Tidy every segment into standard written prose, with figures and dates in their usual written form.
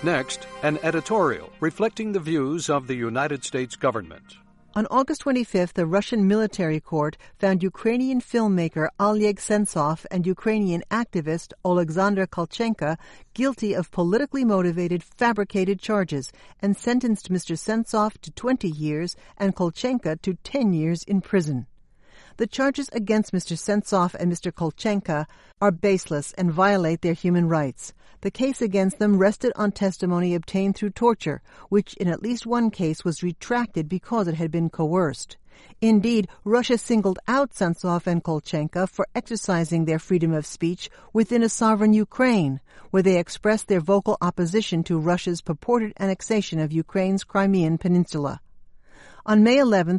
Next, an editorial reflecting the views of the United States government. On August 25th, the Russian military court found Ukrainian filmmaker Oleg Sentsov and Ukrainian activist Alexander Kolchenko guilty of politically motivated, fabricated charges and sentenced Mr. Sentsov to 20 years and Kolchenko to 10 years in prison. The charges against Mr. Sentsov and Mr. Kolchenko are baseless and violate their human rights. The case against them rested on testimony obtained through torture, which in at least one case was retracted because it had been coerced. Indeed, Russia singled out Sentsov and Kolchenko for exercising their freedom of speech within a sovereign Ukraine, where they expressed their vocal opposition to Russia's purported annexation of Ukraine's Crimean Peninsula. On May 11,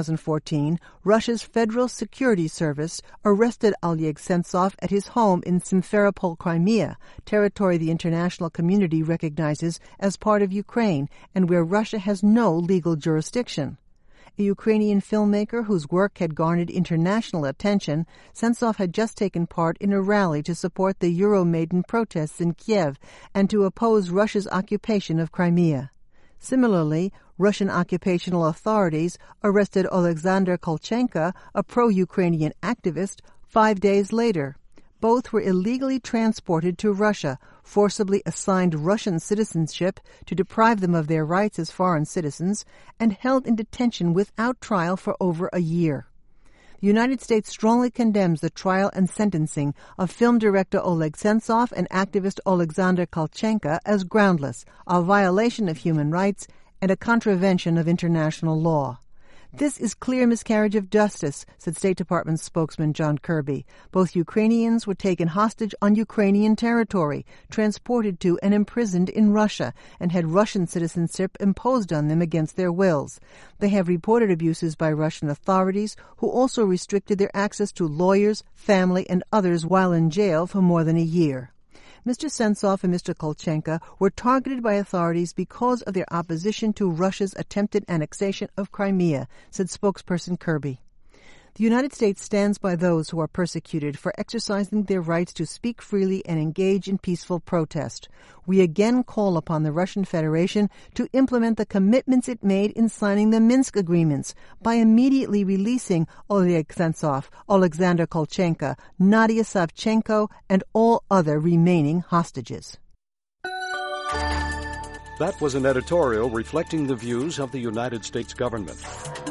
2014, Russia's Federal Security Service arrested Oleg Sentsov at his home in Simferopol, Crimea, territory the international community recognizes as part of Ukraine and where Russia has no legal jurisdiction. A Ukrainian filmmaker whose work had garnered international attention, Sentsov had just taken part in a rally to support the Euromaidan protests in Kiev and to oppose Russia's occupation of Crimea. Similarly, Russian occupational authorities arrested Alexander Kolchenko, a pro-Ukrainian activist, 5 days later. Both were illegally transported to Russia, forcibly assigned Russian citizenship to deprive them of their rights as foreign citizens, and held in detention without trial for over a year. The United States strongly condemns the trial and sentencing of film director Oleg Sentsov and activist Alexander Kolchenko as groundless, a violation of human rights, and a contravention of international law. This is clear miscarriage of justice, said State Department spokesman John Kirby. Both Ukrainians were taken hostage on Ukrainian territory, transported to and imprisoned in Russia, and had Russian citizenship imposed on them against their wills. They have reported abuses by Russian authorities, who also restricted their access to lawyers, family, and others while in jail for more than a year. Mr. Sentsov and Mr. Kolchenko were targeted by authorities because of their opposition to Russia's attempted annexation of Crimea, said spokesperson Kirby. The United States stands by those who are persecuted for exercising their rights to speak freely and engage in peaceful protest. We again call upon the Russian Federation to implement the commitments it made in signing the Minsk agreements by immediately releasing Oleg Sentsov, Alexander Kolchenko, Nadia Savchenko, and all other remaining hostages. That was an editorial reflecting the views of the United States government.